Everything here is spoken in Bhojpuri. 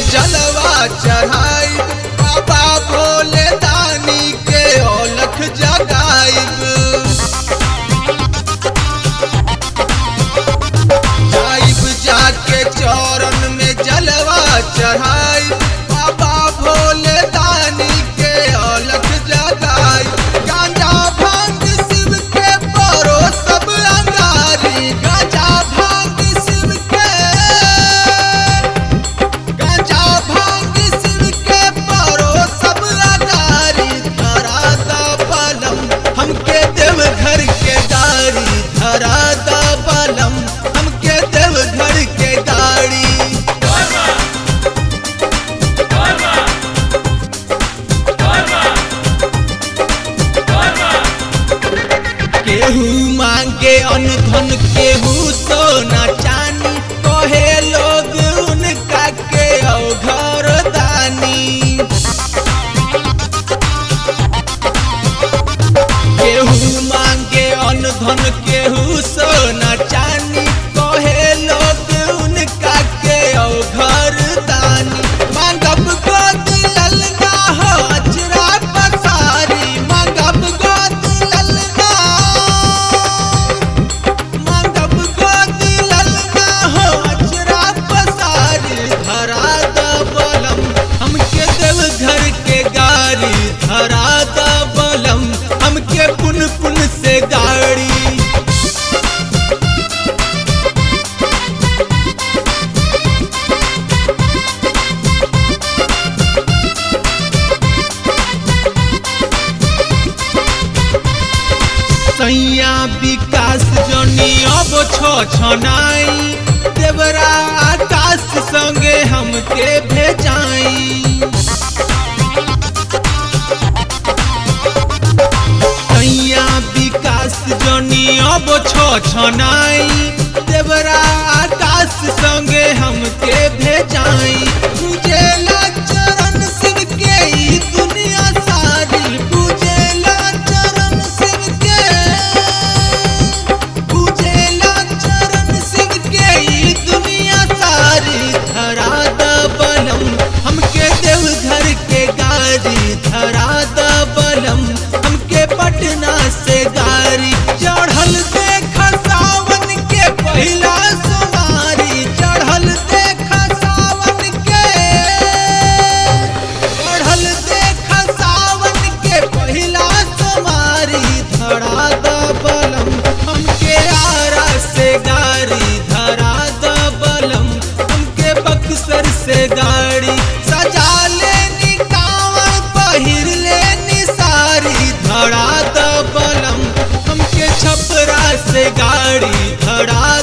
में जलवा चढ़ाई बाबा भोले दानी के औलख जगाइब जाइब जाके चौरन में जलवा चढ़ाई बाबा भोले दानी के औलख जगाई गांजा भांग शिव के परो सब अंगारी गांजा भांग शिव के गांजा भांग शिव के परो सब अंगारी धरा दा बलम हमके देव घर के गाड़ी धरा दा बलम हमके देव घर के गाड़ी केहू मांगे अनधन केहू सोना चानी कहे लोग उनका के घर दानी केहू मांगे अनधन केहू सोना चानी कहे लोग उनका के घर दानी मांगब गोद ललना हो अचरा पसारी मांगब गोद ललना मांगब गोद ललना हो अचरा पसारी धरा दा बलम हमके देव घर के गाड़ी धरा दा बलम हमके पुन पुन से गाड़ी सैया विकास जनी अब छनाई देवरा आकाश संगे हमके भेजाई सैया विकास जनी अब छनाई देवरा आकाश संगे हमके भेजाई पूजेला चरण शिव के ई दुनिया सारी पूजेला चरण शिव के पूजेला चरण शिव के ई दुनिया सारी धरा दा बलम हमके देव घर के गाड़ी धरा दा बलम हमके पटना से गाड़ी चढ़ल देख सावन के पहिला सोनारी चढ़ल देख सावन के चढ़ल देख सावन के पहिला सोनारी धरा दा बलम हमके आरा से गाड़ी धरा दा बलम हमके बक्सर से गाड़ी सजा लेनी कांवर पहिर लेनी सारी धरा दा बलम हमके छपरा से गाड़ी धरा